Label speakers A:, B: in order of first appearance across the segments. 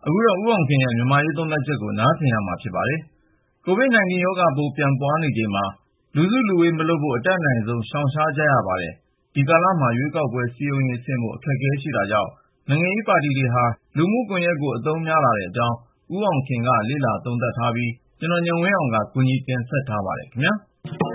A: အခုတော့ဦးအောင်ခင်ရဲ့မြန်မာရေးသုံးသပ်ချက်ကိုနားဆင်ရမှာဖြစ်ပါတယ်။ COVID-19 ရောဂါပိုးပြန်ပွားနေချိန်မှာလူစုလူဝေးမလုပ်ဖို့အတတ်နိုင်ဆုံးရှောင်ရှားကြရပါတယ်။ ဒီကာလမှာရွေးကောက်ပွဲစည်းရုံးရေးဆင်းဖို့အခက်အခဲရှိတာကြောင့်နိုင်ငံရေးပါတီတွေဟာလူမှုကွန်ရက်ကိုအသုံးများလာတဲ့အကြောင်းဦးအောင်ခင်ကလေ့လာသုံးသပ်ထားပြီးကျွန်တော်ဉာဏ်ဝင်းအောင်ကကူညီတင်ဆက်ထားပါတယ်ခင်ဗျာ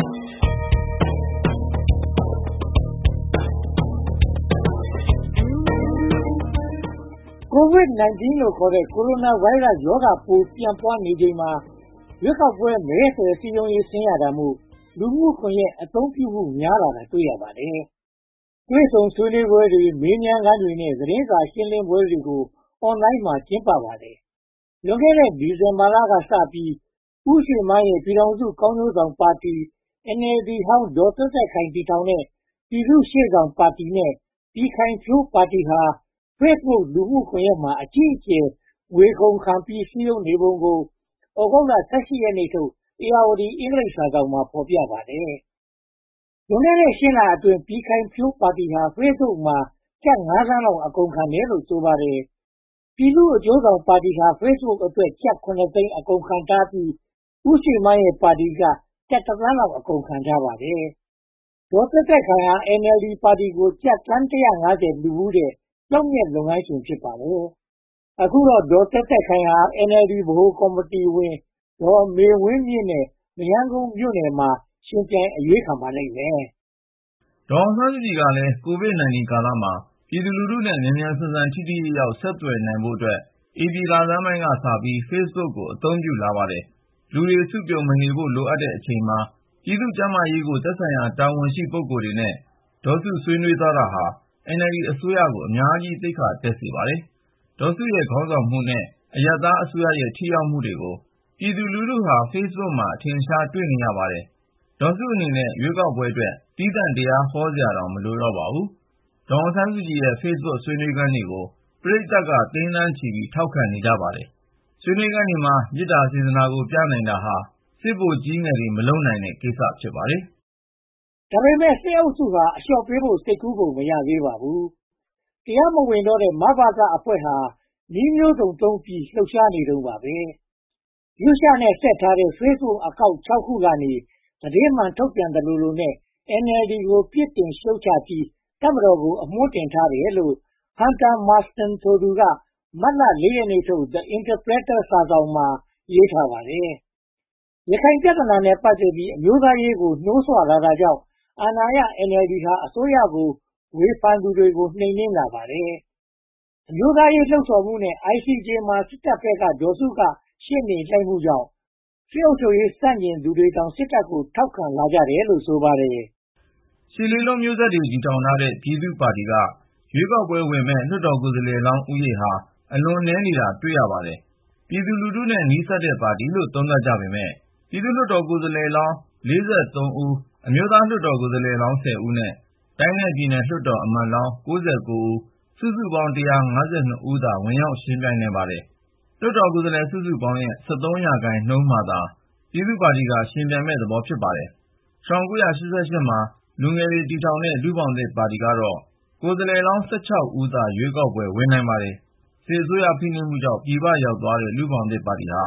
B: COVID-19 လို့ခေါ်တဲ့ကိုရိုနာဗိုင်းရပ်စ်ရောဂါပိုးပြန့်ပွားနေချိန်မှာရွေးကောက်ပွဲမဲဆွယ်စည်းရုံးရေးဆင်းရတာမို့လူမှုကွန်ရက်အသုံးပြုမှုများလာတာတွေ့ရပါတယ်။တွေ့ဆုံဆွေးနွေးပွဲတွေမေးမြန်းခန်းတွေနဲ့သတင်းစာရှင်းလင်းပွဲတွေကိုအွန်လိုင်းမှာကျင်းပပါတယ်။လွန်ခဲ့တဲ့ဒီဇင်ဘာလကစပြီးဦးရွှေမန်းရဲ့ပြည်ထောင်စုကောင်းကျိုးဆောင်ပါတီ NLD ဟောင်းဒေါ်သက်သက်ခိုင်တည်ထောင်တဲ့ပြည်သူ့ရှေ့ဆောင်ပါတီနဲ့ပြည်ခိုင်ဖြိုးပါတီဟာ Facebook လူမှုကွန်ရက်မှာအကြီးအကျယ်ဝေခုန်ခံပြီးစည်းရုံးနေပုံကိုဩဂုတ်လ 18 ရက်နေ့ထုတ်ဧရာဝတီအင်္ဂလိပ်စာစောင်မှာဖော်ပြပါတယ်။လွန်ခဲ့တဲ့8 လအတွင်းပြည်ခိုင်ဖြိုးပါတီဟာ Facebook မှာကျပ် 5 သန်းလောက်အကုန်ခံတယ်လို့ဆိုပါတယ်။ပြည်သူ့အကျိုးဆောင်ပါတီဟာ Facebook အတွက်ကျပ် 7 သိန်းအကုန်ခံထားပြီးဦးရွှေမန်းရဲ့ပါတီကကျပ် 1 သန်းလောက်အကုန်ခံထားပါတယ်။ဒေါ်သက်သက်ခိုင်ဟာ NLD ပါတီကိုကျပ်သန်း 150လှူဘူးတဲ့ကျောက်မျက်လုပ်ငန်းရှင်ဖြစ်ပါတယ်။အခုတော့ဒေါ်သက်သက်ခိုင်ဟာ NLD ဗဟိုကော်မတီဝင်ဒေါ်မေဝင်းမြင့်နဲ့မရမ်းကုန်းမြို့နယ်မှာရှင်ပြိုင်အရွေးခံပါလိမ့်မယ်
A: ။ဒေါ်အောင်ဆန်းစုကြည်ကလည်း COVID-19 ကာလမှာပြည်သူလူထုနဲ့မြန်မြန်ဆန်ဆန်ထိထိရောက်ရောက်ဆက်သွယ်နိုင်ဖို့အတွက်ဧပြီလဆန်းပိုင်းကစပြီး Facebook ကိုအသုံးပြုလာပါတယ်။လူတွေစုပြုံမနေဖို့လိုအပ်တဲ့အချိန်မှာပြည်သူ့ကျန်းမာရေးကိုသက်ဆိုင်ရာတာဝန်ရှိပုဂ္ဂိုလ်တွေနဲ့ဒေါ်စုဆွေးနွေးသွားတာဟာ NLD အစိုးရကိုအများကြီးသိက္ခာတက်စေပါတယ်။ဒေါ်စုရဲ့ခေါင်းဆောင်မှုနဲ့အရပ်သားအစိုးရရဲ့ထိရောက်မှုတွေကိုပြည်သူလူထုဟာ Facebook မှာအထင်အရှားတွေ့နေရပါတယ်။ဒေါ်စုအနေနဲ့ရွေးကောက်ပွဲအတွက်သီးသန့်တရားဟောစရာတောင်မလိုတော့ပါဘူး။ဒေါ်အောင်ဆန်းစုကြည်ရဲ့ Facebook ဆွေးနွေးခန်းတွေကိုပရိသတ်ကသိန်းသန်းချီပြီးထောက်ခံနေကြပါတယ်။ဆွေးနွေးခန်းတွေမှာမေတ္တာစေတနာကိုပြနိုင်တာဟာစစ်ဗိုလ်ကြီးငယ်တွေမလုပ်နိုင်တဲ့ကိစ္စဖြစ်ပါတယ်
B: ။ဒါပေမဲ့စစ်အုပ်စုဟာအလျှော့ပေးဖို့စိတ်ကူးပုံမရသေးပါဘူး။တရားမဝင်တော့တဲ့မဘသအဖွဲ့ဟာနည်းမျိုးစုံသုံးပြီးလှုပ်ရှားနေတုန်းပါပဲ။ရုရှားနဲ့ဆက်ထားတဲ့ Facebook အကောင့် 6 ခုကနေသတင်းမှန်ထုတ်ပြန်သလိုနဲ့NLD ကိုပြစ်တင်ရှုတ်ချပြီးတပ်မတော်ကိုအမွှားတင်ထားတယ်လို့ Hunter Marston ဆိုသူကမတ်လ 4 ရက်နေ့ထုတ် The Interpreter စာစောင်မှာရေးထားပါတယ်။ရခိုင်ပြဿနာနဲ့ပတ်သက်ပြီးအမျိုးသားရေးကိုနှိုးဆွလာတာကြောင့်အာဏာရ NLD ဟာအစိုးရကိုဝေဖန်သူတွေကိုနှိမ်နင်းလာပါတယ်။အမျိုးသားရေးလှုံ့ဆော်မှုနဲ့ ICJ မှာစစ်တပ်ဘက်ကဒေါ်စုကရှေ့နေလိုက်မှုကြောင့်စစ်အုပ်ချုပ်ရေးဆန့်ကျင်သူတွေတောင်စစ်တပ်ကိုထောက်ခံလာကြတယ်လို့ဆိုပါတယ်
A: ။ရှစ်လေးလုံးမျိုးဆက်တွေတည်ထောင်ထားတဲ့ပြည်သူ့ပါတီကရွေးကောက်ပွဲဝင်မဲ့လွှတ်တော်ကိုယ်စားလှယ်လောင်းဦးရေဟာအလွန်နည်းနေတာတွေ့ရပါတယ်။ပြည်သူလူထုနဲ့နီးစပ်တဲ့ပါတီလို့သုံးသပ်ကြပေမဲ့ပြည်သူ့လွှတ်တော်ကိုယ်စားလှယ်လောင်း43ဦးအမျိုးသားလွှတ်တော်ကိုယ်စားလှယ်လောင်း10ဦးနဲ့တိုင်းနဲ့ပြည်နယ်လွှတ်တော်အမတ်လောင်း69ဦးစုစုပေါင်း152ဦးသာဝင်ရောက်ယှဉ်ပြိုင်နေပါတယ်။လွှတ်တော်ကိုယ်စားလှယ်စုစုပေါင်းရဲ့13%မှာသာပြည်သူ့ပါတီကယှဉ်ပြိုင်မဲ့သဘောဖြစ်ပါတယ်။ 1988မှာလူငယ်တွေတည်ထောင်တဲ့လူ့ဘောင်သစ်ပါတီကတော့ကိုယ်စားလှယ်လောင်း16ဦးသာရွေးကောက်ပွဲဝင်နိုင်ပါတယ်။စစ်အစိုးရဖိနှိပ်မှုကြောင့်ပြည်ပရောက်သွားတဲ့လူ့ဘောင်သစ်ပါတီဟာ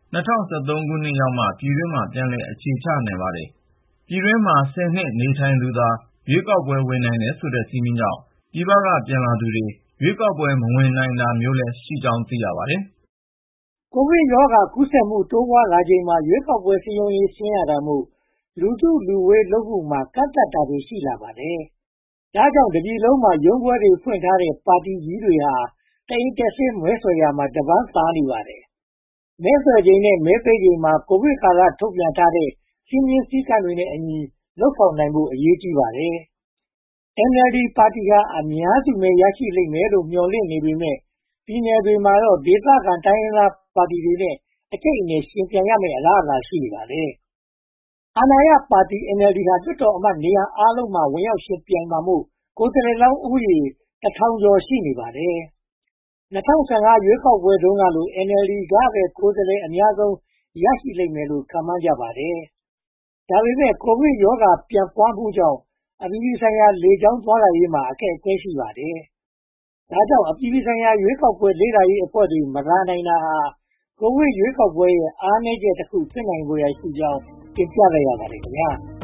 A: 2013ခုနှစ်ရောက်မှပြည်တွင်းမှာပြန်လည်အခြေချနိုင်ပါတယ်။ပြည်တွင်းမှာ10နှစ်နေထိုင်သူသာရွေးကောက်ပွဲဝင်နိုင်တယ်ဆိုတဲ့စည်းမျဉ်းကြောင့်ပြည်ပကပြန်လာသူတွေရွေးကောက်ပွဲမဝင်နိုင်တာမျိုးလည်းရှိကြောင်းသိရပါတယ်
B: ။ကိုဗစ်ရောဂါကူးစက်မှုတိုးပွားလာချိန်မှာရွေးကောက်ပွဲစည်းရုံးရေးဆင်းရတာမို့လူထုလူဝေးလုပ်မှုမှာကန့်သတ်တာတွေရှိလာပါတယ်။ဒါကြောင့်တပြည်လုံးမှာရုံးပွဲတွေဖွင့်ထားတဲ့ပါတီကြီးတွေဟာတအိမ်တက်ဆင်းမဲဆွယ်ရာမှာတပန်းသာနေပါတယ်။မဲဆွယ်ချိန်နဲ့မဲပေးချိန်မှာကိုဗစ်ကာလထုတ်ပြန်ထားတဲ့စည်းမျဉ်းစည်းကမ်းတွေနဲ့အညီလုပ်ဆောင်နိုင်ဖို့အရေးကြီးပါတယ်။ NLD ပါတီဟာအများစုမဲရရှိလိမ့်မယ်လို့မျှော်လင့်နေပေမဲ့ပြည်နယ်တွေမှာတော့ဒေသခံတိုင်းရင်းသားပါတီတွေနဲ့အကျိတ်အနယ်ယှဉ်ပြိုင်ရမယ့်အလားအလာရှိနေပါတယ်။အာဏာရပါတီ NLD ဟာလွှတ်တော်အမတ်နေရာအားလုံးမှာဝင်ရောက်ယှဉ်ပြိုင်မှာမို့ကိုယ်စားလှယ်လောင်းဦးရေ1000ကျော်ရှိနေပါတယ်။2015ရွေးကောက်ပွဲတုန်းကလို NLD ကပဲကိုယ်စားလှယ်အများဆုံးရရှိလိမ့်မယ်လို့ခန့်မှန်းကြပါတယ်။ဒါပေမဲ့ကိုဗစ်ရောဂါပြန့်ပွားမှုကြောင့်အပြည်ပြည်ဆိုင်ရာလေကြောင်းသွားလာရေးမှာအခက်အခဲရှိပါတယ်ဒါကြောင့်အပြည်ပြည်ဆိုင်ရာရွေးကောက်ပွဲလေ့လာရေးအဖွဲ့တွေမလာနိုင်တာဟာကိုဗစ်ရွေးကောက်ပွဲရဲ့အားနည်းချက်တစ်ခုဖြစ်နိုင်ဖွယ်ရှိကြောင်းတင်ပြလိုက်ရပါတယ်ခင်ဗျာ။